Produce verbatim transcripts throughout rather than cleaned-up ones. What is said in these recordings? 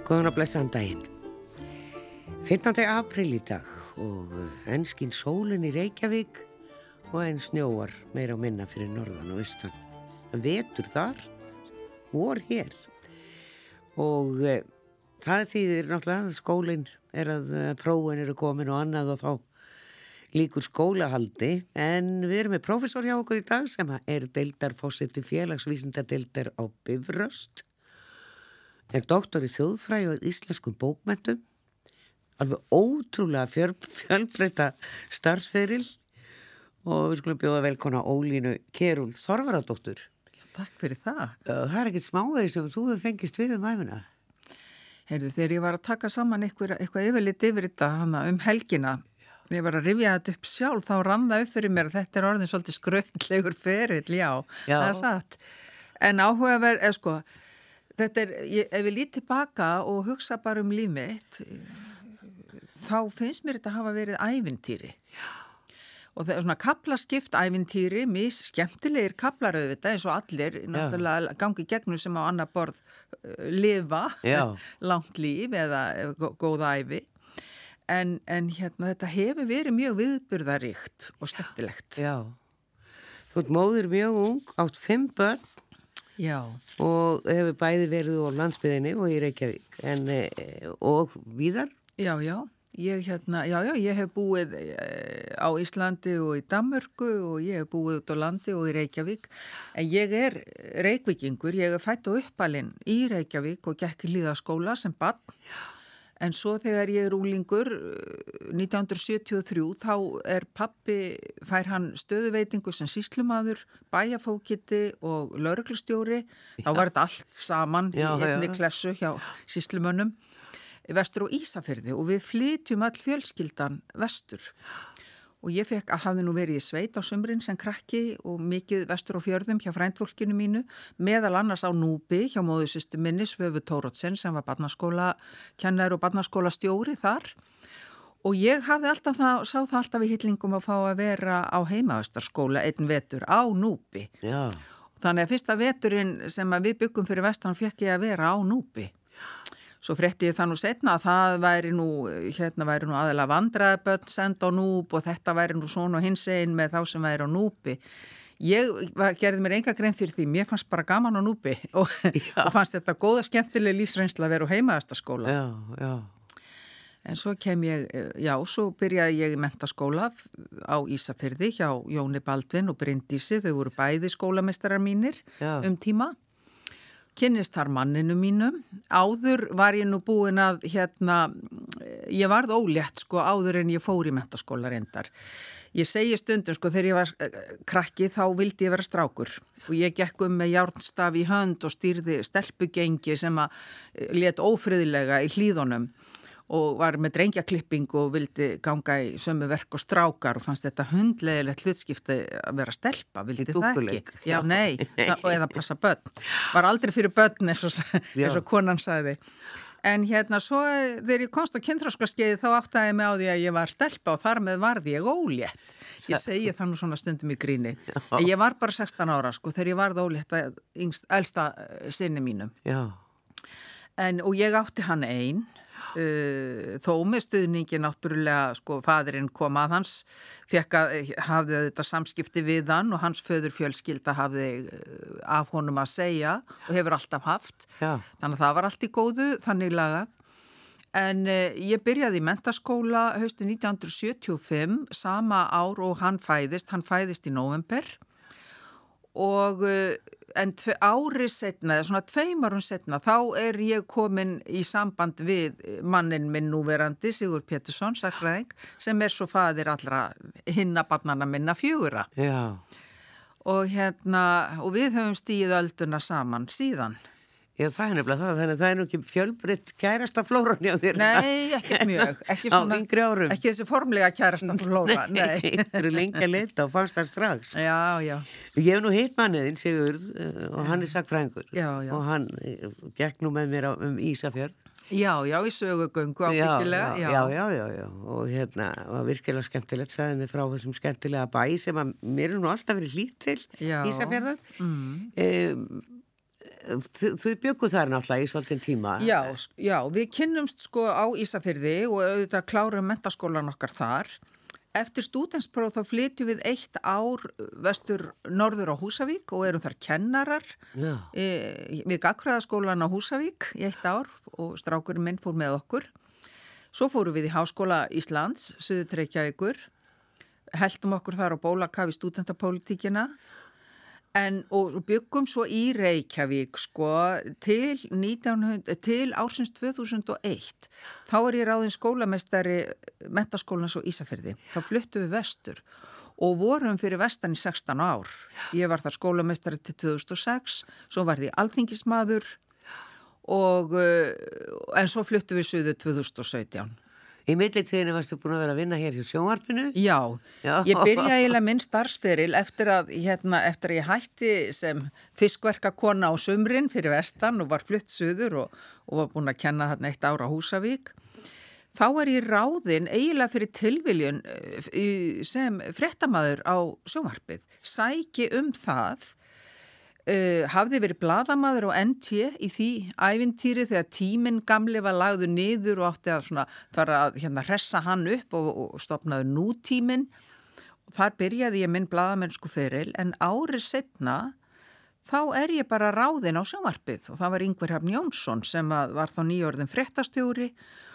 Góðan og blessaðan daginn. fimmtándi apríl í dag og enn skín sólin í Reykjavík og enn snjóar meira og minna fyrir norðan og austan. Vetur þar, vor hér. Og e, það þýðir náttúrulega að skólinn er að prófin eru komin og annað og þá líkur skólahaldi. En við erum með prófessor hjá okkur í dag sem er deildarforseti félagsvísindadeildar á Bifröst. Er doktor í þjóðfræði og íslenskum bókmenntum. Alveg ótrúlega fjöl, fjölbreyta starfsferil og við skulum bjóða velkona Ólínu Kjerúl Þorvaradóttur. Takk fyrir það. Það er ekkert smáveið sem þú hefur fengist við um æfina. Heyrðu, þegar ég var að taka saman eitthvað, eitthvað yfirlit yfir þetta hana, um helgina, þegar ég var að rifja þetta upp sjálf, þá rann það upp fyrir mér að þetta er orðin svolítið skrautlegur ferill, já, já. Það er satt. En áhugaverð, eða sko, þetta er, ég, ef ég lít tilbaka og hugsa bara um líf mitt, þá finnst mér þetta hafa verið ævintýri. Já. Og það er svona kaplaskipt ævintýri, mis skemmtilegir kaplar auðvitað eins og allir náttúrulega gangi gegnum sem á annar borð uh, lifa langt líf eða góða ævi. En, en hérna þetta hefur verið mjög viðburðaríkt og skemmtilegt. Já, þú ert móðir mjög ung, átt fimm börn. Já. Og hefur bæði verið á landsbyggðinni og í Reykjavík en, og víðar. Já, já. Ég, hérna, já, já, ég hef búið á Íslandi og í Danmörku og ég hef búið út á landi og í Reykjavík. En ég er Reykvíkingur, ég er fædd og uppalinn í Reykjavík og gekk í lýðaskóla sem barn. En svo þegar ég er úlingur, nítján hundruð sjötíu og þrjú, þá er pappi, fær hann stöðuveitingu sem sýslumaður, bæjarfógeti og lögreglustjóri. Já. Þá var þetta allt saman já, í einni já. Klessu hjá sýslumönnum. Vestur og Ísafirði og við flytjum all fjölskyldan vestur og ég fekk að hafði nú verið í sveit á sumrin sem krakki og mikið vestur og fjörðum hjá frændfólkinu mínu meðal annars á Núpi hjá móðursystur minni Svöfu Thoroddsen sem var barnaskóla kennari og barnaskólastjóri þar og ég hafði alltaf það, sá það alltaf í hillingum að fá að vera á heimavistarskóla einn vetur á Núpi. Já. Þannig að fyrsta veturinn sem við byggum fyrir vestan fekk ég að vera á Núpi. Svo frétti ég það nú setna að það væri nú, hérna væri nú aðeila vandræðaböld send á Núp og þetta væri nú svona og hins einn með þá sem væri á Núpi. Ég var, gerði mér enga grein fyrir því, mér fannst bara gaman á Núpi og, og fannst þetta góða skemmtileg lífsreynsla að vera á heimaðastaskóla. Já, já. En svo kem ég, já, svo byrjaði ég í menntaskóla á Ísafirði hjá Jóni Baldvin og Bryndísi, þau voru bæði skólameistarar mínir já. Um tíma. Kynnist þar manninu mínum. Áður var ég nú búin að, hérna, ég varð ólétt sko áður en ég fór í menntaskóla reyndar. Ég segi stundum sko þegar ég var krakki þá vildi ég vera strákur og ég gekk um með járnstaf í hönd og stýrði stelpugengi sem að lét ófriðlega í hlíðunum og var með drengjaklippingu og vildi ganga í sömu verk og strákar og fannst þetta hundlegilegt hlutskipti að vera stelpa, vildi það ekki? Já, nei, það, eða passa börn. Var aldrei fyrir börn eins og, eins og konan sagði. En hérna, svo þegar ég komst á kynþroskaskeiði þá áttaði ég mig á því að ég var stelpa og þar með varði ég ólétt. Ég segi það nú svona stundum í gríni. En ég var bara sextán ára, sko, þegar ég varð ólétt að yngst, elsta sinni mínum. Já. En, og ég átti hann ein. Uh, þó með stuðningi náttúrulega sko faðirinn kom að hans fekk að hafði þetta samskipti við hann og hans föður fjölskylda hafði uh, af honum að segja og hefur alltaf haft Já. Þannig að það var allt í góðu þannig lagað en uh, ég byrjaði í menntaskóla haustið nítján hundruð sjötíu og fimm sama ár og hann fæðist hann fæðist í nóvember og uh, en tve, ári setna, eða svona tveim árum setna, þá er ég komin í samband við mannin minn núverandi, Sigur Pétursson, sakfræðing, sem er svo faðir allra hinna barnanna minna fjögurra. Já. Og hérna, og við höfum stíð ölduna saman síðan. Já, það er nefnilega það, þannig að það er nú ekki fjölbreytt kærasta flóran hjá þér. Nei, ekkert mjög. Ekki svona, á yngri árum. Ekki þessi formlega kærasta flóra, nei. Nei, það eru lengi að leita og fannst það strax. Já, já. Ég hef nú hitt manniðinn, Sigurð, og hann er sakfræðingur. Já, já. Og hann gekk nú með mér á, um Ísafjörð. Já, já, í sögugöngu ábyggilega. Já, já, já, já, já. Og hérna, var virkilega skemmtilegt, sagði mig frá þessum skemmtilega bæ sem að mér er nú alltaf verið hlýtt til Ísafjörðar. Mm. Um, þau byggu þar náttúrulega í svolítinn tíma. Já, já, við kynnumst sko á Ísafirði og auðvitað klárum menntaskólan okkar þar. Eftir stúdentspróf þá flytjum við eitt ár vestur norður á Húsavík og erum þar kennarar e, við gagnfræðaskólan á Húsavík í eitt ár og strákurinn minn fór með okkur. Svo fórum við í Háskóla Íslands, Suður-Reykjavíkur, heldum okkur þar á bólakaf í stúdentapólitíkina en, og byggum svo í Reykjavík sko, til, nítján hundruð, til ársins tvö þúsund og eitt. Þá er ég ráðin skólameistari menntaskólans á Ísafirði. Þá fluttum við vestur og vorum fyrir vestan í sextán ár. Ég var þar skólameistari til tvö þúsund og sex, svo var ég alþingismaður og, en svo fluttum við suður tvö þúsund og sautján. Í millitíðinu varstu búin að vera að vinna hér hjá sjónvarpinu? Já, Já. Ég byrjaði eiginlega minn starfsferil eftir að, hérna, eftir að ég hætti sem fiskverkakona á sumrin fyrir vestan og var flutt suður og, og var búin að kenna þarna eitt ára á Húsavík. Þá er ég ráðin eiginlega fyrir tilviljun sem fréttamaður á sjónvarpið. Sæki um það. Uh, hafði verið blaðamaður á N T í því ævintýri þegar tíminn gamli var lagður niður og átti að svona fara að hérna hressa hann upp og, og stofnaði nútíminn. Þar byrjaði ég minn blaðamennsku feril en árið setna þá er ég bara ráðin á sjónvarpið og það var Ingvar Hrafn Jónsson sem að var þá nýorðin fréttastjóri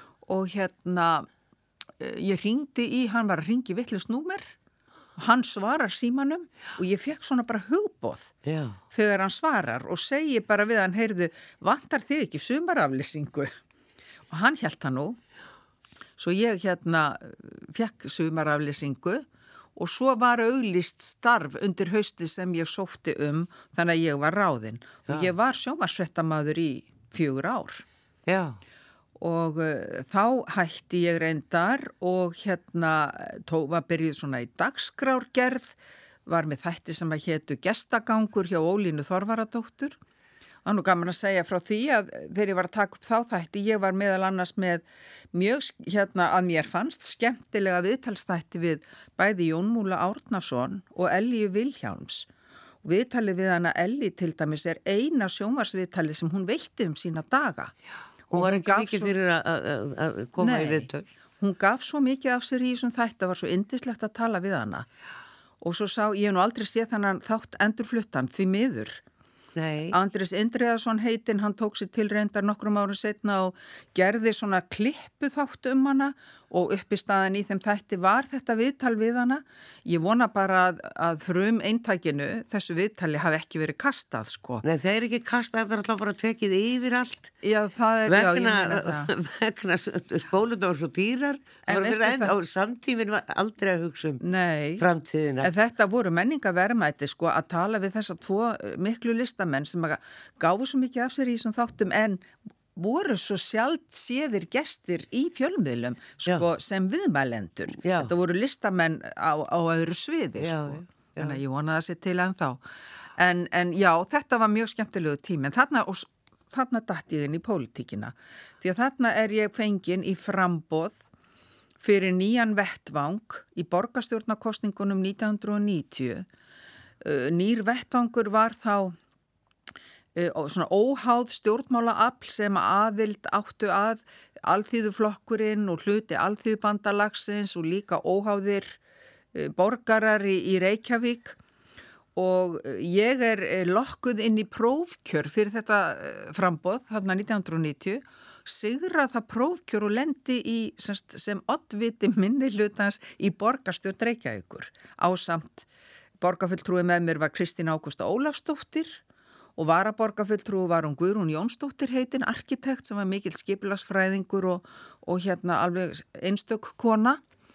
og hérna uh, ég hringdi í, hann var að hringi vitlaust númer. Hann svarar símanum og ég fekk svona bara hugboð Já. Þegar hann svarar og segi bara við hann, heyrðu, vantar þið ekki sumaraflýsingu? Og hann hélt það nú. Svo ég hérna fekk sumaraflýsingu og svo var auglýst starf undir hausti sem ég sótti um, þannig að ég var ráðin. Já. Og ég var sjónvarpsfréttamaður í fjögur ár. Já. Og uh, þá hætti ég reyndar og hérna tófa byrjuð svona í dagskrárgerð, var með þætti sem að hétu Gestagangur hjá Ólínu Þorvaradóttur. Það er nú gaman að segja frá því að þegar ég var að taka upp þá þætti, ég var meðal annars með mjög, hérna að mér fannst, skemmtilega viðtalsþætti við bæði Jón Múla Árnason og Ellíu Vilhjálms. Viðtalið við hana Elli til dæmis er eina sjónvarsviðtalið sem hún veitti um sína daga. Já. Hún var ekki mikið fyrir að koma Nei, í viðtöl. Hún gaf svo mikið af sér í þessum þætti, það var svo yndislegt að tala við hana. Og svo sá, ég hef nú aldrei séð þannig þátt endurfluttan því miður. Nei. Andrés Indriðason heitinn, hann tók sér til reyndar nokkrum árum setna og gerði svona klippu þátt um hana og uppi staðan í þeim þætti var þetta viðtal við hana. Ég vona bara að, að frum eintækinu þessu viðtali hafi ekki verið kastað, sko. Nei, þeir eru ekki kastað, það er alltaf bara tekið yfir allt. Já, það er, vegna, já, ég meina það. Vegna spólundar var svo dýrar, En veistu en það- á samtíminn var aldrei að hugsa um Nei, framtíðina. en þetta voru menningaverðmæti, sko, að tala við þessa tvo miklu listamenn sem að gáfu svo mikið af sér í þessum þáttum en voru svo sjálft séðir gestir í fjölmiðlum sko, sem viðmælendur. Já. Þetta voru listamenn á, á öðru sviði. Já, sko. já. Þannig að ég vonaði að sé til ennþá. En, en já, þetta var mjög skemmtilegu tími. En þarna, og, þarna datt ég inn í pólitíkina. Því að þarna er ég fengin í framboð fyrir nýjan vettvang í borgarstjórnarkosningunum nítján hundruð níutíu. Nýr vettvangur var þá svona óháð stjórnmálaafl sem aðild áttu að alþýðuflokkurinn og hluti alþýðubandalagsins og líka óháðir borgarar í, í Reykjavík og ég er lokkuð inn í prófkjör fyrir þetta framboð þarna nítján hundruð níutíu, sigra það prófkjör og lendi í semst, sem oddviti minni hlutans í borgarstjórn Reykjavíkur. Ásamt borgarfulltrúi með mér var Kristín Ágústa Ólafsdóttir og varaborgarfulltrúi var hún Guðrún Jónsdóttir heitin, arkitekt sem var mikill skipulagsfræðingur og, og hérna alveg einstök kona.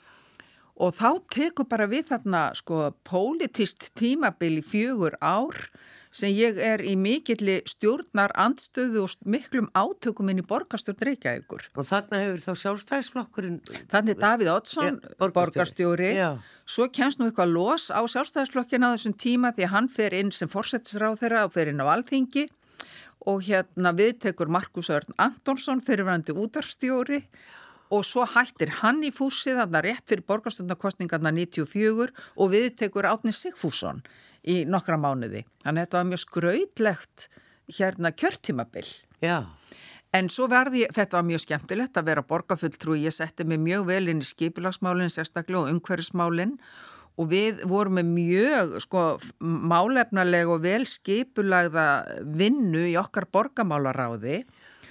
Og þá tekur bara við þarna sko pólitískt tímabil í fjögur ár sem ég er í mikilli stjórnar andstöðu og miklum átökum inn í borgarstjórn Reykjavíkur. Og þarna hefur þá sjálfstæðisflokkurinn... Þannig Davíð Oddsson, ja, borgarstjóri, borgarstjóri. Svo kemst nú eitthvað los á sjálfstæðisflokkin á þessum tíma því að hann fer inn sem forsætisráðherra og fer inn á Alþingi og hérna viðtekur Markus Örn Antonsson, fyrirverandi útvarpsstjóri og svo hættir hann í fúsið þarna rétt fyrir borgarstjórnarkosningarna níutíu og fjögur og viðtekur Árni Sigfússon í nokkra mánuði. Þannig að þetta var mjög skrautlegt hérna kjörtímabil. Já. En svo verði, þetta var mjög skemmtilegt að vera borgarfulltrúi, ég setti mig mjög vel inn í skipulagsmálinn, sérstaklega og umhverfismálinn og við vorum með mjög sko málefnalega og vel skipulagða vinnu í okkar borgarmálaráði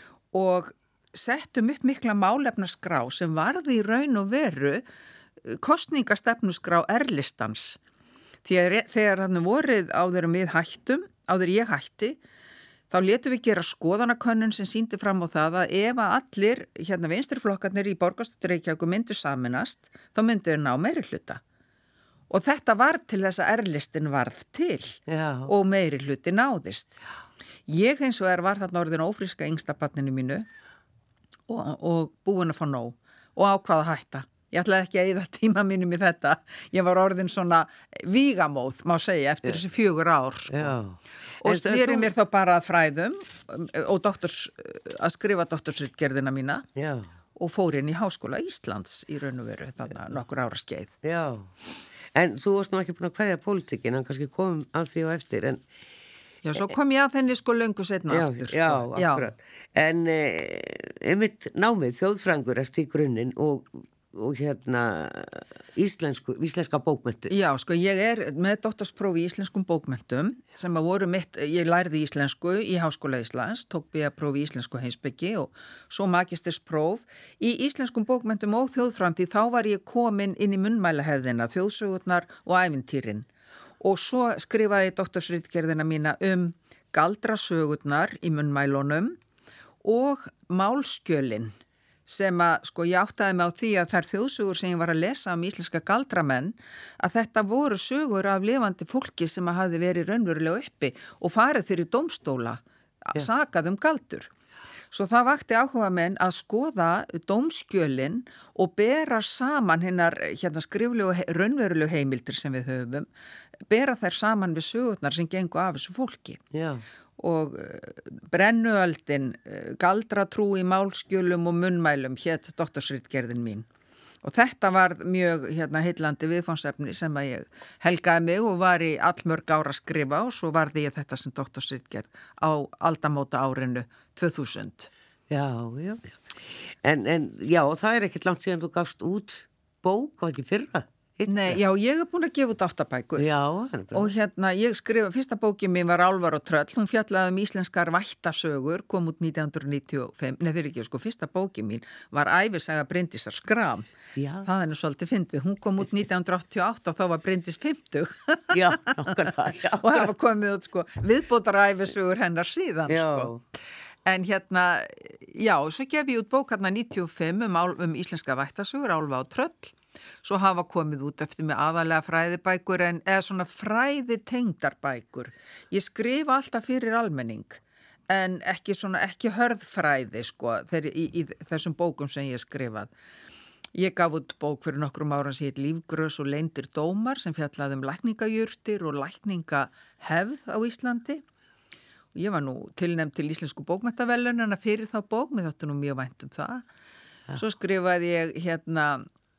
og settum upp mikla málefnaskrá sem varði í raun og veru kosningastefnuskrá R-listans. Því að þegar hann vorið áður en við hættum, áður ég hætti, þá letum við gera skoðanakönnun sem sýndi fram á það að ef að allir hérna vinstriflokkarnir í borgarstjórn Reykjavíkur myndu saminast, þá myndu þeir ná meiri hluta. Og þetta var til þess að R-listin varð til Já. Og meiri hluti náðist. Ég eins og er var þarna orðin ófríska yngstabarninu mínu og, og búin að fá nóg og ákvað að hætta. Ég ætlaði ekki að eyða tíma mínum í þetta. Ég var orðin svona vígamóð, má segja, eftir þessi fjögur ár. Sko. Já. Og stýri mér þá bara að fræðum og doktors, að skrifa doktorsritgerðina mína Já. Og fór inn í Háskóla Íslands í raun og veru þarna nokkur ára skeið. Já, en þú varst nú ekki búin að kveðja pólitíkin, en kannski kom af því og eftir, en... Já, svo kom ég að þenni sko löngu setna já, aftur. Já, sko. akkurat. Já. En eh, einmitt námið, þjóðfræðingur eftir í grunninn og og hérna íslensku, íslenska bókmenntu. Já, sko, ég er með doktorsprófi í íslenskum bókmentum sem að voru mitt, ég lærði íslensku í Háskóla Íslands, tók B A-prófi í íslensku heimspeki og svo magisterspróf í íslenskum bókmentum og þjóðframtíð, þá var ég komin inn í munnmælahefðina, þjóðsögurnar og ævintýrin og svo skrifaði ég doktorsritgerðina mína um galdrasögurnar í munnmælunum og málskjölin sem að, sko, ég áttaði mig á því að þær þjóðsögur sem ég var að lesa um íslenska galdramenn, að þetta voru sögur af lifandi fólki sem að hafi verið raunverulega uppi og farið fyrir dómstóla, yeah. sakað um galdur. Svo það vakti áhuga menn að skoða dómskjölin og bera saman hinnar hérna skriflegu raunverulegu heimildir sem við höfum, bera þær saman við sögurnar sem gengu af þessu fólki. Já. Yeah. Og brennuöldin, galdratrú í málskjölum og munnmælum hétt doktorsritgerðin mín. Og þetta var mjög hérna heillandi viðfangsefni sem að ég helgaði mig og var í allmörg ára að skrifa og svo varði ég þetta sem doktorsritgerð á aldamóta árinu tvö þúsund. Já, já, já. En, en já, það er ekkert langt síðan þú gafst út bók, var ekki fyrra? Nei, já, ég hef búin að gefa út áttabækur já, og hérna ég skrifa, fyrsta bókin mín var Álfar og tröll, hún fjallaði um íslenskar vættasögur, kom út nítján hundruð níutíu og fimm, nei fyrir ekki, sko, fyrsta bókin mín var Ævisaga Bryndísar Skram, já. Það er nú svolítið fyndið, hún kom út nítján hundruð áttatíu og átta og þá var Bryndís fimmtug já, nákvæmlega, já. Og það var komið út, sko, viðbótar ævisögur hennar síðan, já. Sko. En hérna, já, svo gef ég út bók hérna níutíu og fimm um, um íslenska vættasögur, Álfa og tröll. Svo hafa komið út eftir mig aðalega fræðibækur en eða svona fræði tengdarbækur. Ég skrifa alltaf fyrir almenning en ekki svona, ekki hörðfræði sko þegar, í, í þessum bókum sem ég skrifað. Ég gaf út bók fyrir nokkrum ára sem heit Lífgrös og leyndir dómar sem fjallaði um lækningajurtir og lækningahefð á Íslandi. Og ég var nú tilnefnd til Íslensku bókmenntaverðlaunanna fyrir þá bók, mér þótti nú mjög vænt um það. Ja. Svo skrifaði ég hérna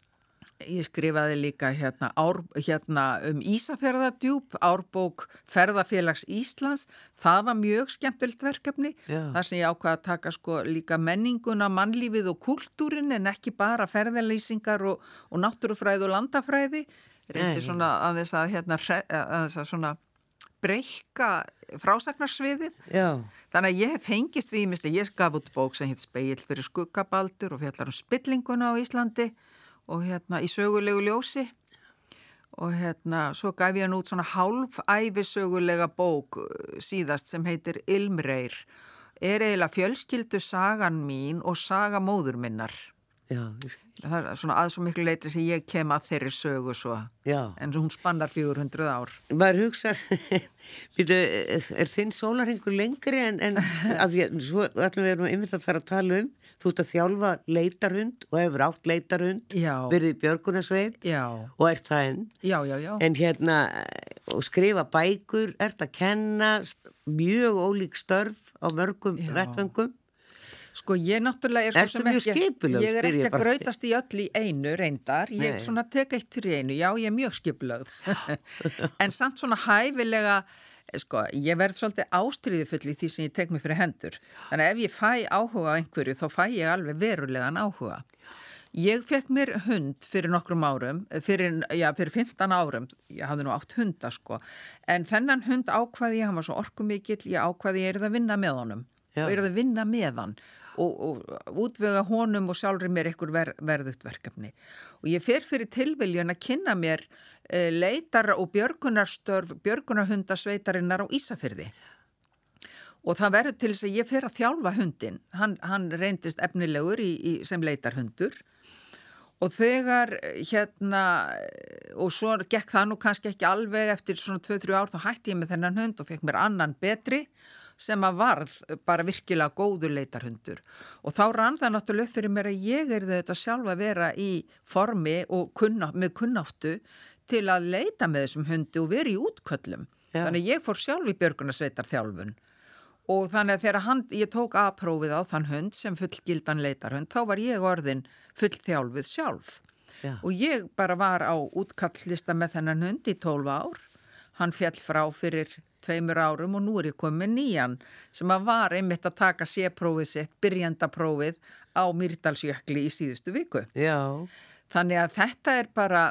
Ég skrifaði líka hérna, ár, hérna um Ísafjarðardjúp, árbók Ferðafélags Íslands. Það var mjög skemmtilegt verkefni. Já. Þar sem ég ákvað að taka sko líka menninguna, mannlífið og kultúrin en ekki bara ferðalýsingar og, og náttúrufræði og landafræði. Reyndi svona að þess að, hérna, að þess að svona breykka frásagnarsviðið. Já. Þannig að ég hef fengist við ímest að ég gaf út bók sem heit Spegill fyrir skuggabaldur og fjallar um spillinguna á Íslandi. Og hérna í sögulegu ljósi og hérna svo gaf ég hann út svona hálfæfisögulega bók síðast sem heitir Ilmreyr. Er eiginlega fjölskyldu sagan mín og saga móður minnar. Já. Það er svona að svo miklu leyti sem ég kem að þeirri sögu svo. Já. En hún spannar fjögur hundruð ár. Maður hugsar, býtu, er þinn sólarhringur lengri en, en að því, svo ætlum við erum einmitt að fara að tala um, þú ert að þjálfa leitarhund og hefur átt leitarhund, verið í Björgunarsveit og ert það enn. Já, já, já. En hérna, og skrifa bækur, ert að kenna mjög ólík störf á mörgum vettvöngum. Sko ég náttúrulega er svo sem ekki, skipulög, ég er ekki að grautast í öll í einu reyndar, ég Nei. Svona tek eitt fyrir einu, já ég er mjög skipulögð, en samt svona hæfilega Sko, ég verð svolítið ástríðufull í því sem ég tek mig fyrir hendur. Þannig að ef ég fæ áhuga á einhverju, þá fæ ég alveg verulegan áhuga. Ég fekk mér hund fyrir nokkrum árum, fyrir, já, fyrir fimmtán árum, ég hafði nú átt hunda sko, en þennan hund ákvaði ég, hann var svo orkumikill, ég ákvaði ég er það að vinna með honum já. og er það að vinna með hann og, og útvega honum og sjálfri mér einhver ver, verðugt verkefni. Og ég fer fyrir tilviljun að kynna mér e, leitar og björgunarstörf, björgunarhundasveitarinnar á Ísafirði. Og það verður til þess að ég fer að þjálfa hundin, hann, hann reyndist efnilegur í, í, sem leitarhundur. Og þegar hérna, og svo gekk það nú kannski ekki alveg eftir svona tvö til þrjú ár, þá hætti ég með þennan hund og fekk mér annan betri sem að varð bara virkilega góður leitarhundur. Og þá rann það náttúrulega upp fyrir mér að ég er þetta sjálf að vera í formi og kunna, með kunnáttu til að leita með þessum hundi og vera í útköllum. Já. Þannig ég fór sjálf í björgunarsveitarþjálfun. Og þannig að þegar hann, ég tók A-prófið á þann hund sem fullgildan leitarhund, þá var ég orðin fullþjálfuð sjálf. Já. Og ég bara var á útkallslista með þennan hund í tólf ár. Hann fjall frá fyrir tveimur árum og nú er ég komið nýjan sem að var einmitt að taka C-prófið sitt, byrjandaprófið á Mýrdalsjökli í síðustu viku. Já. Þannig að þetta er bara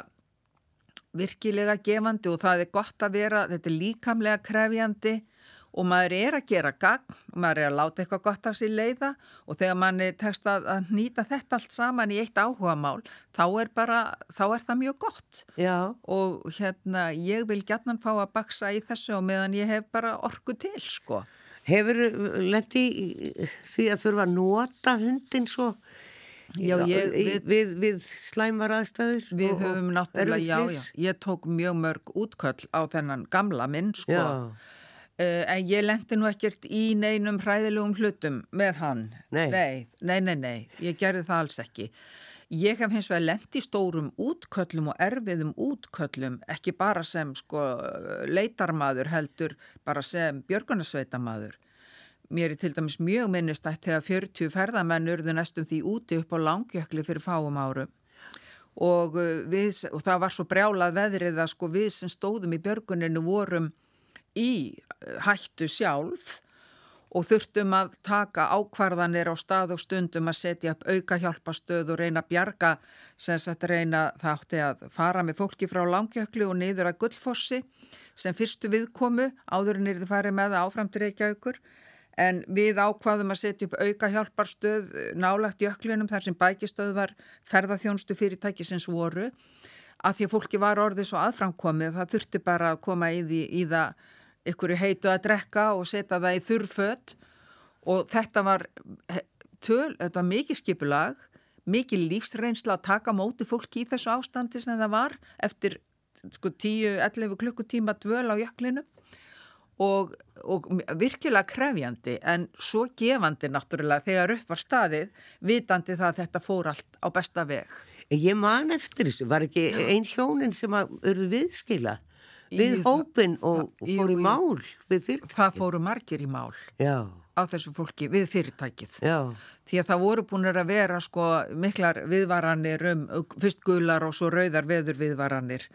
virkilega gefandi og það er gott að vera, þetta er líkamlega krefjandi og maður er að gera gagn, maður er að láta eitthvað gott af sér leiða og þegar manni tekst að, að nýta þetta allt saman í eitt áhugamál, þá er bara, þá er það mjög gott. Já. Og hérna, ég vil gjarnan fá að baksa í þessu og meðan ég hef bara orku til, sko. Hefur lent í því að þurfa að nota hundin svo já, ég, við, við, við slæmar aðstæður? Við og, höfum náttúrulega, já, já, ég tók mjög mörg útköll á þennan gamla minn, sko. Já. Uh, en ég lenti nú ekkert í neinum hræðilegum hlutum með hann. Nei. Nei, nei, nei, nei, ég gerði það alls ekki. Ég hef hins vegar lent í stórum útköllum og erfiðum útköllum, ekki bara sem sko leitarmaður heldur, bara sem björgunarsveitamaður. Mér er til dæmis mjög minnistætt þegar fjörutíu ferðamenn urðu næstum því úti upp á Langjökli fyrir fáum árum. Og, við, og það var svo brjálað veðrið að sko við sem stóðum í björguninu vorum í hættu sjálf og þurftum að taka ákvarðanir á stað og stundum að setja upp auka hjálpastöð og reyna að bjarga sem sagt reyna það átti að fara með fólki frá Langjökli og niður að Gullfossi sem fyrstu viðkomu áður en yrði farið með það áfram til Reykjavíkur en við ákvaðum að setja upp auka hjálparstöð nálægt jöklinum þar sem bækistöðvar ferðaþjónustu fyrirtækisins voru af því að fólki var orðið svo aðframkomið það þurfti bara að koma í, því, í það ykkur heitu að drekka og setja það í þurrföt og þetta var, töl, þetta var mikið skipulag, mikið lífsreynsla að taka móti fólki í þessu ástandi sem það var eftir sko tíu til ellefu klukkutíma dvöl á jöklinu og, og virkilega krefjandi en svo gefandi náttúrulega þegar upp var staðið vitandi það að þetta fór allt á besta veg. Ég man eftir þessu, var ekki ein hjónin sem að urðu viðskila? Við hópin og fór í mál við fyrirtækið. Það fóru margir í mál já. Á þessu fólki við fyrirtækið. Já. Því að það voru búinir að vera sko miklar viðvaranir um fyrst gular og svo rauðar veður viðvaranir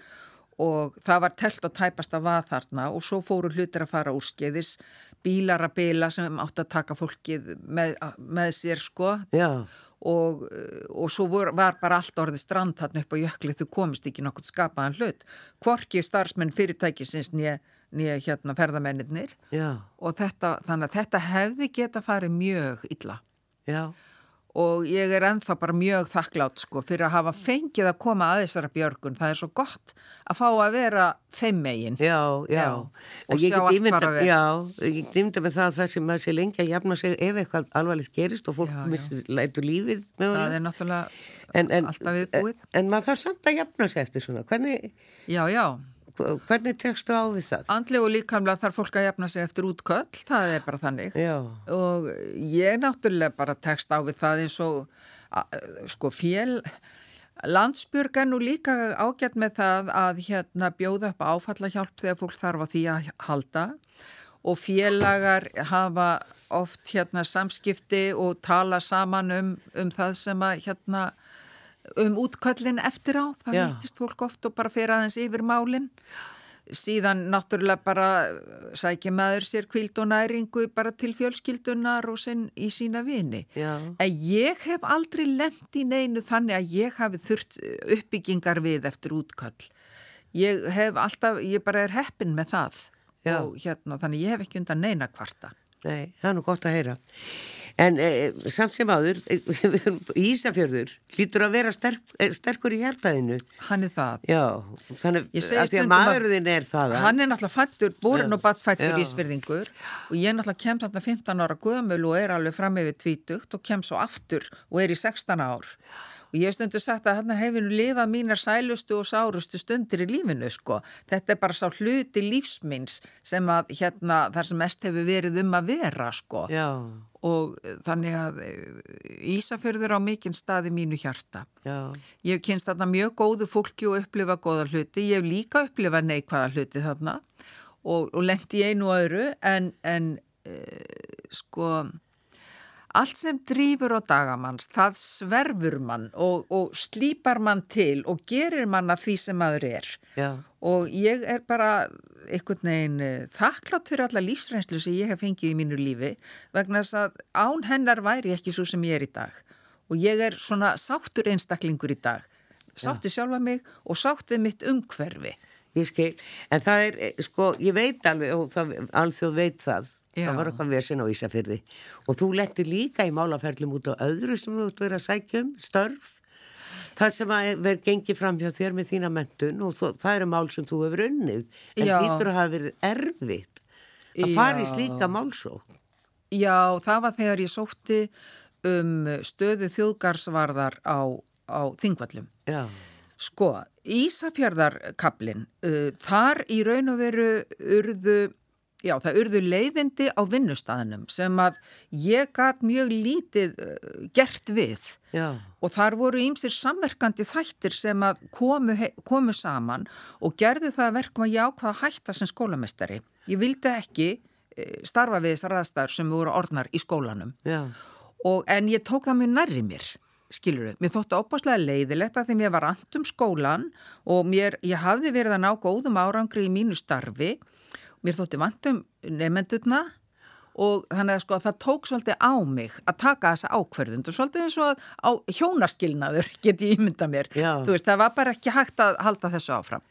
og það var telt og tæpast að vað þarna og svo fóru hlutir að fara úrskeiðis, bílar að bila sem átt að taka fólkið með, með sér sko. Já. Og, og svo vor, var bara allt orðið strand þarna upp á jökli þau komist ekki nokkuð skapaðan hlut hvorki starfsmenn fyrirtækisins nýja hérna ferðamennirnir og þetta, þannig að þetta hefði geta farið mjög illa já. Og ég er ennþá bara mjög þakklátt sko fyrir að hafa fengið að koma að þessara björgun, það er svo gott að fá að vera þeim megin já, já. Já. Og sjá allt fara vel já, ég glimta með það að það sem að sé lengi að jafna sig ef eitthvað alvarlegt gerist og fólk missir, lætur lífið það er náttúrulega en, en, alltaf viðbúið en, en maður þarf samt að jafna sig eftir svona hvernig já, já hvernig tekstu á við það? Andlega og líkamlega þarf fólk að jafna sig eftir útköll, það er bara þannig. Já. Og ég náttúrulega bara tekst á við það eins og sko fél, Landsbjörg er nú líka ágætt með það að hérna bjóða upp áfallahjálp þegar fólk þarf á því að halda og félagar hafa oft hérna samskipti og tala saman um, um það sem að hérna um útköllin eftir á, það hittist fólk oft og bara fyrir aðeins yfir málin. síðan náttúrulega bara sækja maður sér hvíld og næringu bara til fjölskyldunar og sinn í sína vini. Já. En ég hef aldrei lent í neinu þannig að ég hafi þurft uppbyggingar við eftir útköll. Ég hef alltaf, ég bara er heppin með það. Já. Og hérna, þannig ég hef ekki undan neina kvarta. Nei, það er nú gott að heyra. En eh, samt sem áður, Ísafjörður hlýtur að vera sterk, sterkur í hjartaðinu. Hann er það. Já, þannig að því að maðurðin er það. Hann er náttúrulega fættur, borinn og badfættur Ísfirðingur og ég náttúrulega kem þarna fimmtán ára gömul og er alveg fram yfir tvítugt og kem svo aftur og er í sextán ár. Og ég hef stundu sagt að hérna hefur nú lifað mínar sælustu og sárustu stundir í lífinu, sko. Þetta er bara sá hluti lífsminns sem að hérna þar sem mest hefur verið um að vera, sko. Já. Og þannig að Ísafjörður á mikinn stað í mínu hjarta. Já. Ég hef kynst þarna mjög góðu fólki og upplifa góða hluti. Ég hef líka upplifa neikvæða hluti þarna og, og lent í einu og öðru en, en e, sko... Allt sem drífur á dagamanns, það sverfur mann og, og slípar mann til og gerir mann að því sem maður er. Já. Og ég er bara einhvern veginn þakklátt fyrir alla lífsreynslu sem ég hef fengið í mínu lífi vegna þess að án hennar væri ekki svo sem ég er í dag. Og ég er svona sáttur einstaklingur í dag. Sáttur sjálfa mig og sátt við mitt umhverfi. Ég skil, en það er, sko, ég veit alveg og það, alþjóð veit það. Já. Það var eitthvað vesen á Ísafirði og þú lettir líka í málaferlum út á öðru sem þú ert verið að sækja um, störf, það sem að verið gengið fram hjá þér með þína menntun og þó, það eru mál sem þú hefur unnið, en hlýtur að hafa verið erfitt að fara í slíka málsókn. Já, það var þegar ég sótti um stöðu þjóðgarðsvarðar á, á Þingvöllum. Já. Sko, Ísafjarðarkablin, uh, þar í raun og veru urðu Já, það urðu leiðindi á vinnustæðinum sem að ég gat mjög lítið uh, gert við. Já. Og þar voru ýmsir samverkandi þættir sem að komu, komu saman og gerði það verkum að ég ákvaða að hætta sem skólameistari. Ég vildi ekki uh, starfa við þessar aðstæður sem voru orðnar í skólanum. Já. Og, en ég tók það mjög nærri mér, skilur þau. Mér þótti óbáslega leiðilegt að því mér var annt um skólan og mér, ég hafði verið að ná góðum árangri í mínu starfi. Mér þótti vantum nefendurna og þannig að sko að það tók svolítið á mig að taka þessa ákvörðund og svolítið eins og á hjónaskilnaður get ég ímynda mér. Já. Þú veist, það var bara ekki hægt að halda þessu áfram.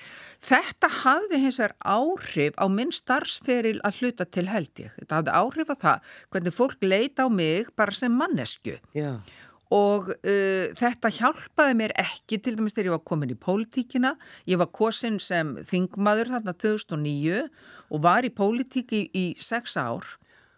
Þetta hafði hins vegar áhrif á minn starfsferil að hluta til held ég. Þetta hafði áhrif á það hvernig fólk leit á mig bara sem mannesku. Já. Og uh, þetta hjálpaði mér ekki til dæmis þegar ég var komin í pólitíkina. Ég var kosin sem þingmaður þarna tvö þúsund og níu og var í pólitík í, í sex ár.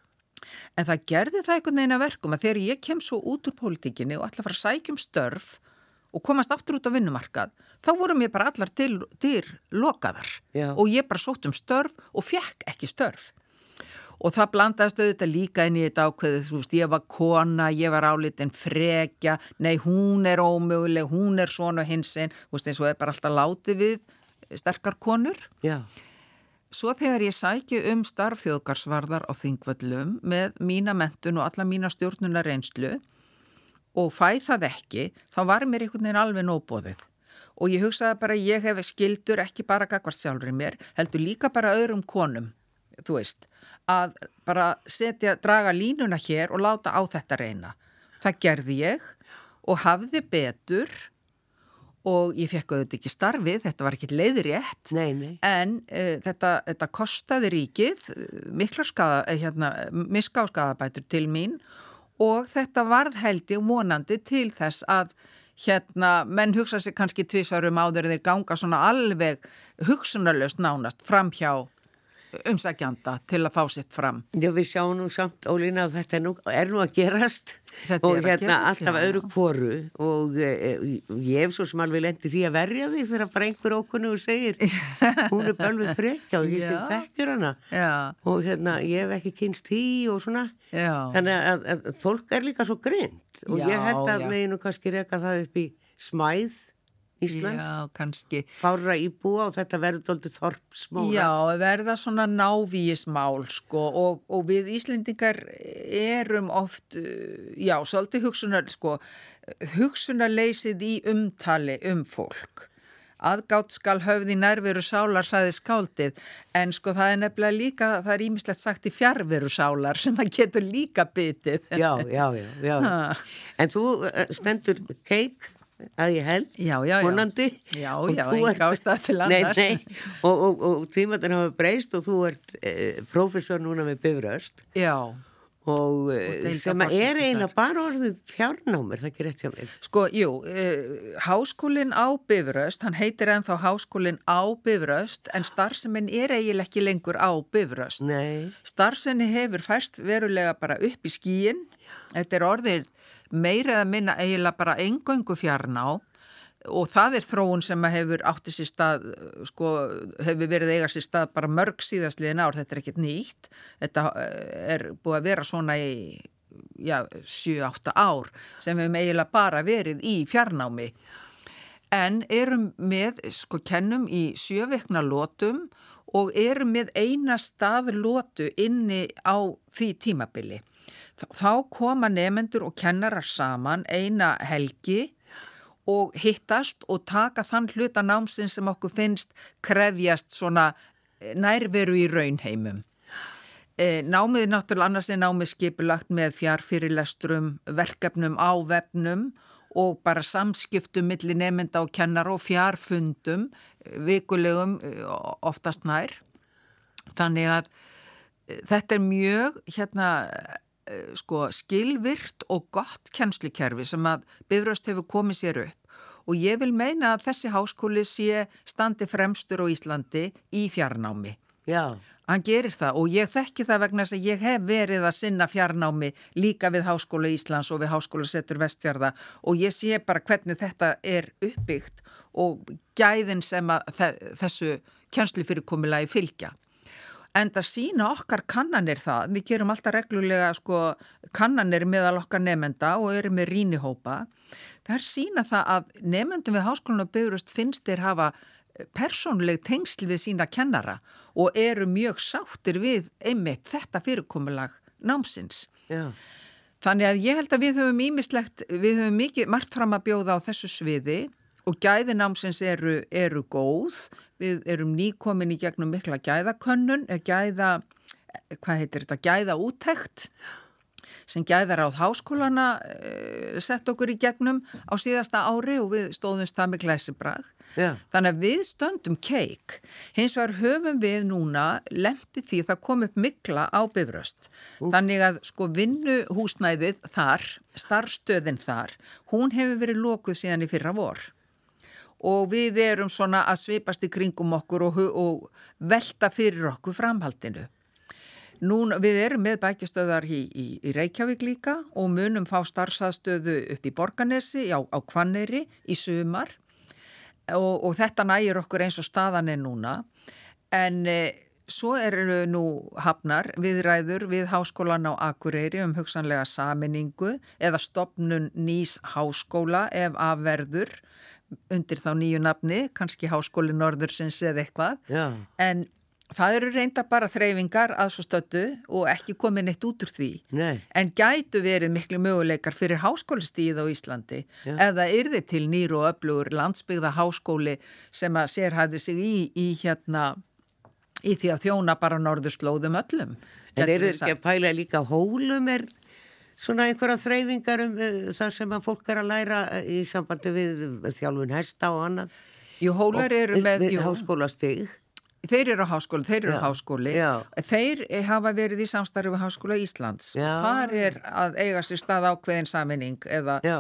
En það gerði það einhvern veginn að verkum að þegar ég kem svo út úr pólitíkinni og ætla að fara að sækja um störf og komast aftur út á vinnumarkað, þá voru mér bara allar til, til lokaðar. Já. Og ég bara sótt um störf og fekk ekki störf. Og það blandaðist auðvitað líka inn í þetta ákveðið, þú veist, ég var kona, ég var álitin frekja, nei, hún er ómöguleg, hún er svona hinsinn, þú veist, eins og er bara alltaf látið við sterkar konur. Já. Svo þegar ég sæki um starf þjóðgarðsvarðar á Þingvöllum með mína menntun og alla mína stjórnunar reynslu og fæ það ekki, þá var mér einhvern veginn alveg nóboðið. Og ég hugsaði bara, ég hef skildur ekki bara gagnvart sjálfri mér, heldur líka bara öðrum konum, þú veist, að bara setja, draga línuna hér og láta á þetta reyna. Það gerði ég og hafði betur og ég fekk auðvitað ekki starfið, þetta var ekki leiðrétt, nei, nei. en uh, þetta, þetta kostaði ríkið, miklar skada, hérna, miska á skadabætur til mín og þetta varð held ég vonandi til þess að hérna, menn hugsa sig kannski tvisvarum áður þeir ganga svona alveg hugsunarlaust nánast framhjá umsækjanda til að fá sitt fram. Já, við sjáum nú samt, Ólína, að þetta er nú, er nú að gerast þetta og er hérna að gerast, alltaf já. öðru hvoru og e, ég hef svo sem alveg lendi því að verja því þegar bara einhver ókunnu og segir hún er bölvið frekja og ég sem þekkjur hana já. Og hérna ég hef ekki kynst því og svona já. Þannig að, að fólk er líka svo grind og Já, ég held að já. meginu kannski reka það upp í smæð Íslands, Já, kannski. Fárra íbúa og þetta verður dálítið þorpsmóra. Já, verða svona návíismál sko og, og við Íslendingar erum oft, já, svolítið hugsunar, sko, hugsunarleysið í umtali um fólk. aðgát skal höfð í nærveru sálar, sagði skáldið, en sko það er nefnilega líka, það er ýmislegt sagt í fjarveru sálar sem að getur líka bitið. Já, já, já, já. En þú stendur keik að ég held, já, já, já. vonandi. Já, já, enga ástæð til annars. Nei, nei, og, og, og tímaðin hafa breyst og þú ert eh, prófessor núna með Bifröst. Já. Og, og sem er eiginlega bara orðið fjárnámur, það ekki rétt hjá mér. Sko, jú, eh, háskólinn á Bifröst, hann heitir ennþá háskólinn á Bifröst, en starfsemin er eiginlega ekki lengur á Bifröst. Nei. Starfsemin hefur færst verulega bara upp í skíin, þetta er orðið meira eða minna eiginlega bara eingöngu fjarná og það er þróun sem hefur átti sér stað, sko, hefur verið eiga sér stað bara mörg síðastliðin ár, þetta er ekkert nýtt, þetta er búið að vera svona í, já, sjö átta ár sem hefur eiginlega bara verið í fjarnámi. En erum með, sko, kennum í sjö vikna lotum og erum með eina stað lotu inni á því tímabili. Þá koma nemendur og kennarar saman eina helgi og hittast og taka þann hluta námsins sem okkur finnst krefjast svona nærveru í raunheimum. E, námið er náttúrulega annars er námið skipulagt með fjarfyrirlestrum, verkefnum á vefnum og bara samskiptum milli nemenda og kennara og fjarfundum, vikulegum oftast nær. Þannig að þetta er mjög hérna sko skilvirt og gott kennslukerfi sem að Bifröst hefur komið sér upp og ég vil meina að þessi háskóli sé standi fremstur á Íslandi í fjarnámi. Já. Hann gerir það og ég þekki það vegna þess að ég hef verið að sinna fjarnámi líka við Háskóla Íslands og við Háskólasetur Vestfjarða og ég sé bara hvernig þetta er uppbyggt og gæðin sem að þessu kennslufyrirkomulagi fylgja. En það sína okkar kannanir það, við gerum alltaf reglulega sko, kannanir meðal okkar nemenda og erum með rýnihópa. Það er sína það að nemendum við Háskólann á Bifröst finnst þeir hafa persónuleg tengsl við sína kennara og eru mjög sáttir við einmitt þetta fyrirkomulag námsins. Já. Þannig að ég held að við höfum ýmislegt, við höfum mikið margt fram að bjóða á þessu sviði og gæði námsins eru, eru góð. Við erum nýkomin í gegnum mikla gæðakönnun, gæða, hvað heitir þetta, gæðaúttekt sem gæðaráð háskólana e, sett okkur í gegnum á síðasta ári og við stóðumst það með glæsibrag. Já. Þannig að við stöndum keik. Hins vegar höfum við núna lent í því það kom upp mikla á Bifröst. Úf. Þannig að sko vinnuhúsnæðið þar, starfstöðin þar, hún hefur verið lokuð síðan í fyrra vor. Og við erum svona að svipast í kringum okkur og, og velta fyrir okkur framhaldinu. Nú, við erum með bækistöðar í, í, í Reykjavík líka og munum fá starfsaðstöðu upp í Borgarnesi, á, á Hvanneyri í sumar og, og þetta nægir okkur eins og staðan er núna. En e, svo eru nú hafnar viðræður við Háskólann á Akureyri um hugsanlega sameiningu eða stofnun nýs háskóla ef af verður undir þá nýju nafni, kannski Háskóli Norðursins eða eitthvað. Já. En það eru reyndar bara þreifingar að svo stöddu og ekki komið neitt út úr því. Nei. En gætu verið miklu möguleikar fyrir háskólastíð á Íslandi Já. ef það yrði til nýr og öflugur landsbyggða háskóli sem að sérhæfði sig í, í hérna í því að þjóna bara norðurslóðum öllum. En eru þið ekki að pæla líka Hólum er svona einhverja þreifingar um uh, það sem að fólk er að læra í sambandi við þjálfun hesta og annað? Jú, Hólar eru og, með... Við jú, háskólastig. Þeir eru á háskóli, þeir eru Já. á háskóli. Já. Þeir hafa verið í samstarfi við Háskóla Íslands. Já. Þar er að eiga sér stað ákveðin sameining eða Já.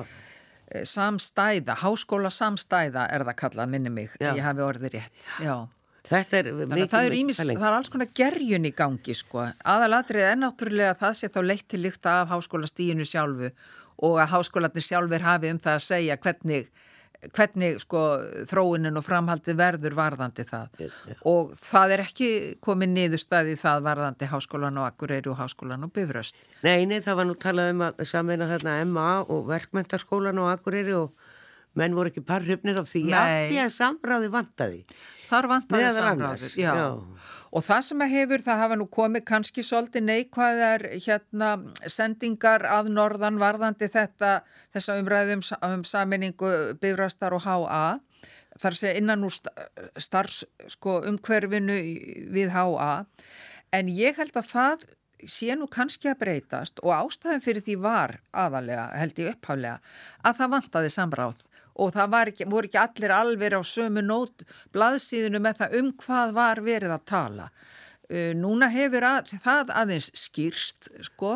samstæða, háskóla samstæða er það kallað, minni mig, Já. ég hafi orðið rétt. Já. Þetta er Þannig að það er, ímis, það er alls konar gerjun í gangi sko. Aðalatrið er náttúrulega að það sé þá leitt til lykta af háskólastíginu sjálfu og að háskólarnir sjálfur hafi um það að segja hvernig, hvernig sko, þróunin og framhaldið verður varðandi það. Og það er ekki komið niðurstaði það varðandi Háskólann á Akureyri og Háskólann á Bifröst. Nei, nei, það var nú talað um að sameina þarna M A og verkmenntaskólan á Akureyri og menn voru ekki parhrifnir af því að því að samráði vantaði. Þar vantaði Meðal samráðið, annars, já. já. Og það sem að hefur, það hafa nú komið kannski svolítið neikvæðar hérna sendingar að norðan varðandi þetta, þessa umræðum um sameiningu Bifrastar og H A. þar að segja innan úr starfs sko, umhverfinu við H A, en ég held að það sé nú kannski að breytast og ástæðan fyrir því var aðalega, held ég upphaflega, að það vantaði samráð og það var ekki, voru ekki allir alveg á sömu nót blaðsíðinu með það um hvað var verið að tala. Uh, núna hefur að, það aðeins skýrst sko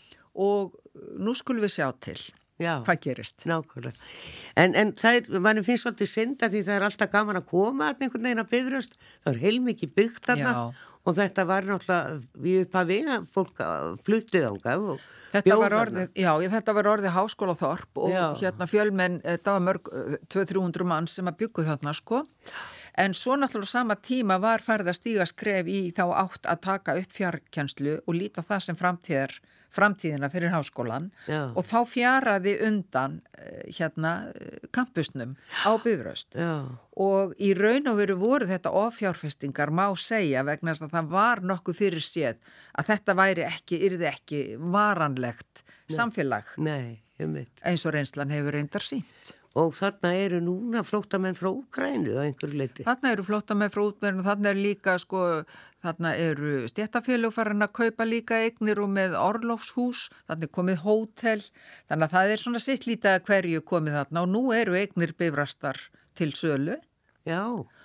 og nú skulum við sjá til Já, hvað gerist. Nákvæmlega. En, en það er, mann finnst svolítið synda því það er alltaf gaman að koma að einhvern veginn að Bifröst. Það er heilmikið byggt þarna og þetta var náttúrulega við upp að við að fólk fluttið ángað og Þetta var orðið, já, þetta var orðið háskólaþorp og já. Hérna fjölmenn, þetta var mörg tvö til þrjú hundruð mann sem að byggu þarna sko. En svo náttúrulega sama tíma var farið að stíga skref í þá átt að taka upp fjarkennslu og líta það sem framtíðar, framtíðina fyrir háskólan já. Og þá fjaraði undan hérna kampusnum á Bifröst. Já. Og í raun og veru voru þetta offjárfestingar má segja vegna þess að það var nokkuð fyrir séð að þetta væri ekki, yrði ekki varanlegt Nei. Samfélag. Nei, ég mynd. Eins og reynslan hefur reyndar sýnt. Og þarna eru núna flóttamenn frá Úkraínu á einhverju leyti. Þarna eru flóttamenn frá Úkraínu og þarna er líka sko, þarna eru stéttafélög farin að kaupa líka eignir og með orlofshús, þarna er komið hótel, þannig að það er svona sitt lítið að hverju komið þarna og nú eru eignir Bifrastar til sölu. Já.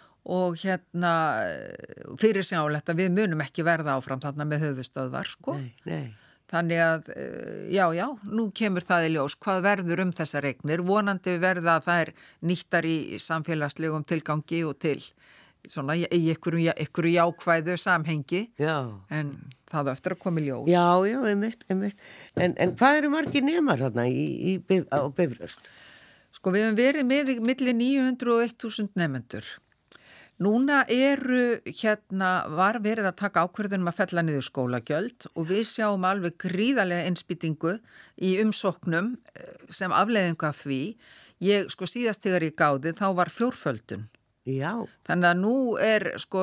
Og hérna fyrir sjálflegt að við munum ekki verða áfram þarna með höfustöðvar sko. Nei, nei. Þannig að, já, já, nú kemur það í ljós hvað verður um þessar eignir. Vonandi verða að það er nýttar í samfélagslegum tilgangi og til svona í einhverju, einhverju jákvæðu samhengi. Já. En það er eftir að koma í ljós. Já, já, einmitt, einmitt. En, en hvað eru margir nemar þarna í, í, á Bifröst? Sko, við hefum verið með milli níu hundruð og þúsund nemendur. Núna eru hérna var verið að taka ákvörðunum að fella niður skólagjöld og við sjáum alveg gríðarlega innspýtingu í umsóknum sem afleiðingu af því. Ég sko síðast þegar ég gáði þá var fjórföldun. Já. Þannig að nú er sko,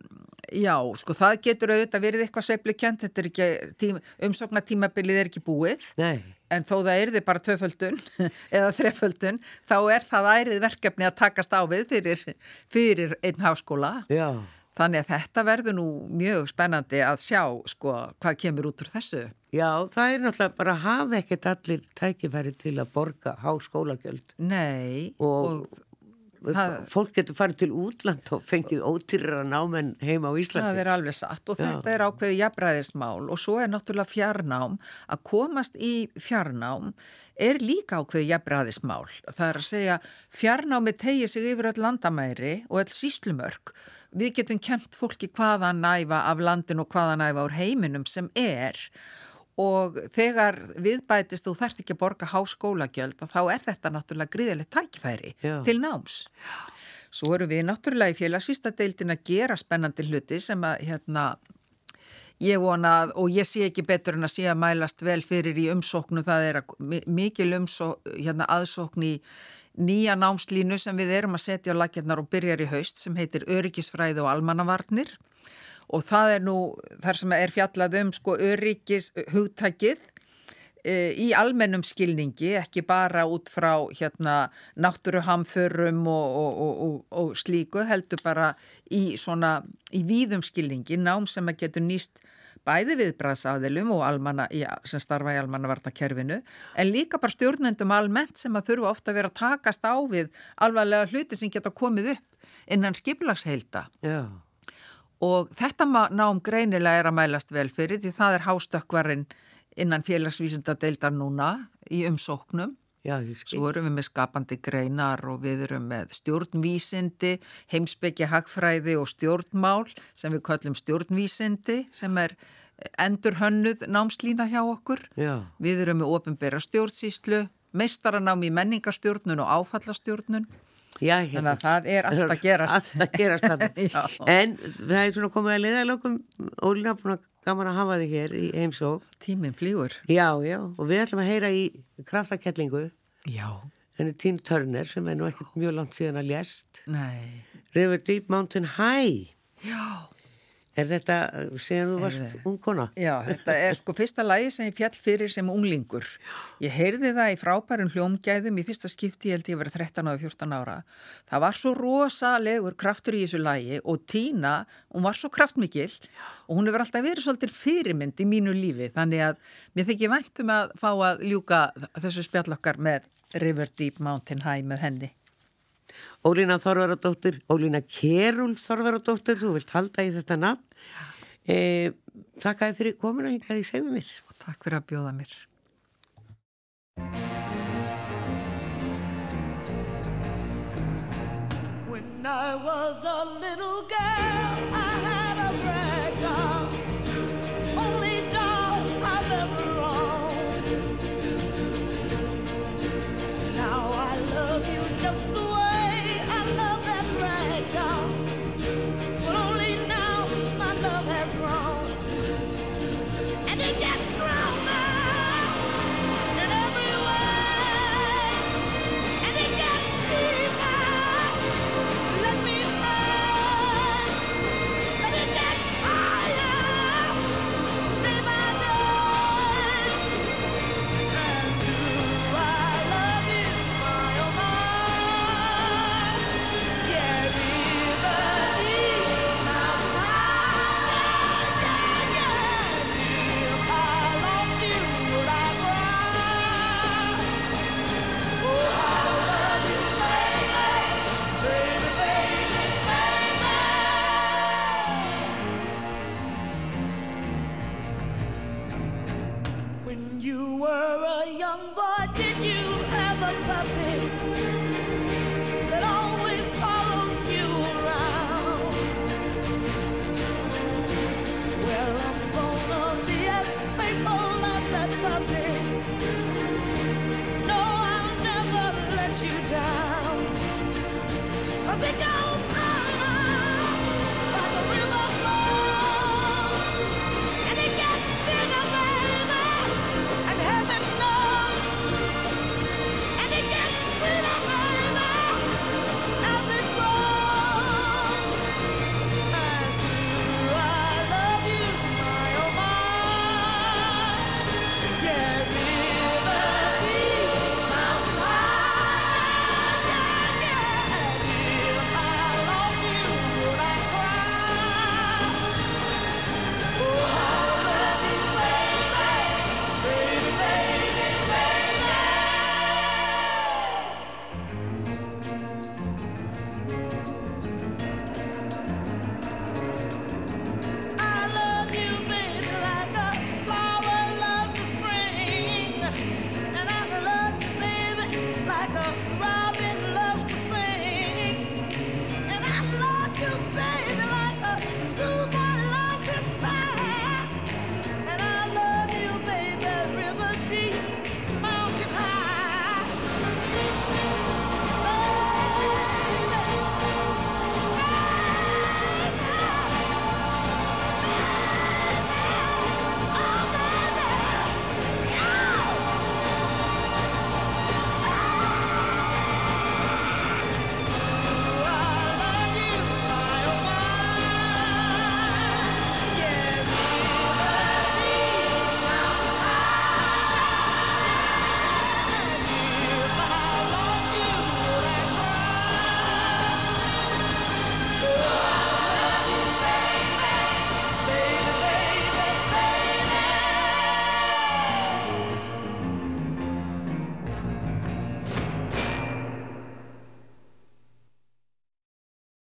já, sko það getur auðvitað verið eitthvað sveiflukent, þetta er ekki, tím, umsóknartímabilið er ekki búið. Nei. En þó það yrði bara tvöföldun eða þreföldun, þá er það ærið verkefni að takast á við fyrir, fyrir einn háskóla. Já. Þannig að þetta verður nú mjög spennandi að sjá sko hvað kemur út úr þessu. Já, það er náttúrulega bara að hafa ekkert allir tækifæri til að borga háskólagjöld. Nei. Og, og það, fólk getur farið til útland og fengið ódýrara námenn heima á Íslandi. Það er alveg satt og þetta Já. Er ákveðið jafnræðismál og svo er náttúrulega fjarnám. Að komast í fjarnám er líka ákveðið jafnræðismál. Það er að segja fjarnámi tegir sig yfir öll landamæri og öll sýslumörk. Við getum kennt fólki hvaðan næfa af landinu og hvaðan næfa úr heiminum sem er. Og þegar við bætist þú þarft ekki að borga háskólagjöld þá er þetta náttúrulega gríðilegt tækifæri Já. Til náms. Svo eru við náttúrulega í félagsvísindadeildin að gera spennandi hluti sem að hérna ég vona að, og ég sé ekki betur en að sé að mælast vel fyrir í umsóknu, það er að, mikil umsókn, hérna aðsókn í nýja námslínu sem við erum að setja á laggirnar og byrjar í haust sem heitir Öryggisfræði og almannavarnir. Og það er nú þar sem er fjallað um sko öryggis hugtakið e, í almennum skilningi, ekki bara út frá hérna náttúruhamförum og, og, og, og, og slíku, heldur bara í svona, í víðum skilningi, nám sem að getur nýst bæði viðbragðsaðilum og almanna, já, sem starfa í almannavarnakerfinu, en líka bara stjórnendum almennt sem að þurfa ofta að vera að takast á við alvarlega hluti sem geta komið upp innan skipulagsheilda. Já. Og þetta nám greinilega er að mælast vel fyrir því það er hástökkvarinn innan félagsvísindadeildar núna í umsóknum. Já, ég skil. Svo erum við með skapandi greinar og við erum með stjórnvísindi, heimspeki, hagfræði og stjórnmál sem við köllum stjórnvísindi sem er endurhönnuð námslína hjá okkur. Já. Við erum með opinbera stjórnsýslu, meistaranám í menningarstjórnun og áfallastjórnun. Já, hérna. Þannig að það er allt að gerast. Allt að gerast þarna. En það er svona komið að leiðalokum, Ólína, búin að gaman að hafa þig hér í heimsók. Tíminn flýgur. Já, já, og við ætlum að heyra í kraftakellingu. Já. Henni Tina Turner sem er nú ekkert mjög langt síðan að lést. Nei. River Deep Mountain High. Já. Er þetta sem þú varst ungkona? Já, þetta er sko fyrsta lagi sem ég fjall fyrir sem unglingur. Ég heyrði það í frábærum hljómgæðum í fyrsta skipti, ég held ég verið þrettán og fjórtán ára. Það var svo rosalegur kraftur í þessu lagi og Tína, hún var svo kraftmikil og hún hefur alltaf verið svolítið fyrirmynd í mínu lífi. Þannig að mér þykir vænt um að fá að ljúka þessu spjall okkar með River Deep Mountain High með henni. Ólína Þorvarðardóttir, Ólína Kjerúlf Þorvarðardóttir, þú vilt halda í þetta nafn. E, þakka þér fyrir komuna hingað í Segðu mér. Og takk fyrir að bjóða mér. When I was a little girl, I had a rag doll, only doll I've ever owned. Now I love you just the way When you were a young boy, did you have a puppy?